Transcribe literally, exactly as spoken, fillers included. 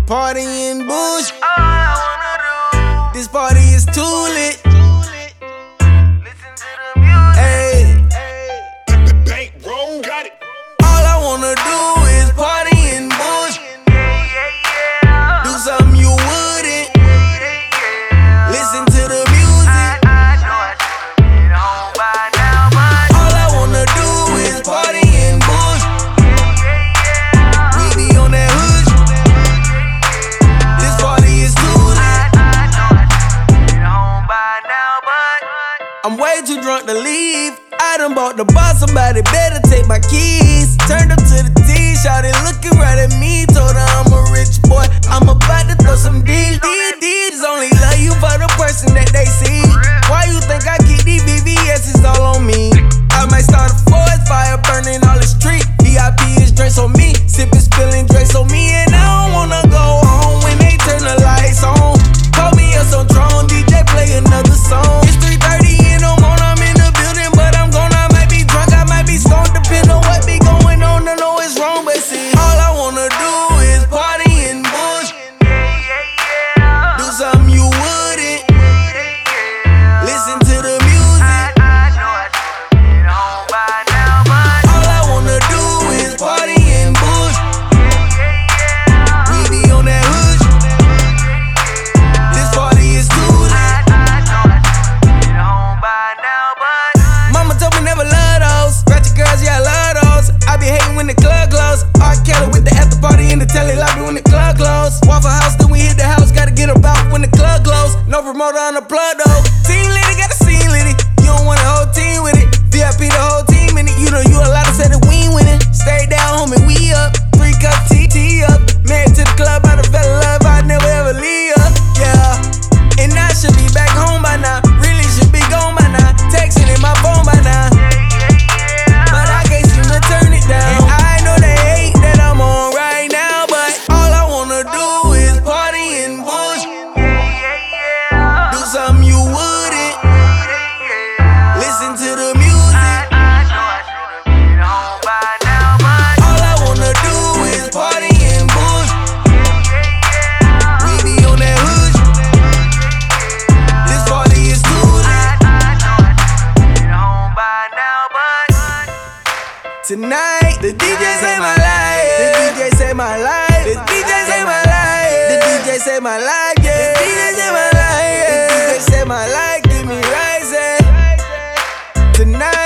Party in Bush. All I wanna do. This party is too lit. Listen to the music. Hey, Bank roll, got it. all I wanna do is party in Bush. Yeah, yeah, yeah. Do something you wouldn't. Yeah, yeah. Listen to the music. I, I know I should've been home by now, but All I wanna do is party in Bush. yeah, yeah, yeah. We be on that hood. This party is too lit. I, I know I should've been home by now, but I'm way too drunk to leave. I done bought the boss, somebody better take my keys. Turned up to the T, shawty looking right at me. Told her I'm a rich boy, I'm about to throw some D's. These D's only love you for the person that they see. Why you think I keep these V V S's all on me? I might start a forest fire burning all the street. V I P is drinks on me, sipping spilling drinks on me. And I don't wanna go home when they turn the lights on. Call me up on drone, D J play another song. It's three thirty in the morning, I'm in the building, but I'm gone. I might be drunk, I might be stoned, depending on what be going on. I know it's wrong, but see, all I wanna do is party in Bush. yeah, yeah, yeah. Do something you wouldn't. Yeah, yeah. Listen to the music. I, I know I should've been home by now, but All I wanna do is party in Bush. yeah, yeah, yeah. We be on that hood. This party is too lit. I, I know I should've been home by now, but Mama told me never love those. Ratchet girls, yeah, I love those. I be hating when the club close. R. Kelly with the after party in the telly lobby when the club close. Waffle House, then we hit the house. Gotta get about when the club close. No promoter on the plug though. Team litty, got a scene litty. You don't want the whole team with it. V I P the whole team in it. You know you a lot of said that we ain't winning. Stay down, homie, we up. Three cup tea, tea up. Married to the club, I done fell in love. I never ever leave up. Yeah. And I should be back home by now. Really should be gone by now. Texting in my phone by now. But I can't seem to turn it down. And I know they hate that I'm on right now. But all I wanna do is party in Bush. Do something you wouldn't. Listen to the music. All I wanna do is party in Bush. We be on that hood. This party is too lit. Tonight, the D J saved my life. The D J saved my life. The D J saved my life. The D J saved my life. Yeah. The D J saved my life. The D J saved my life. Give me rising. Tonight.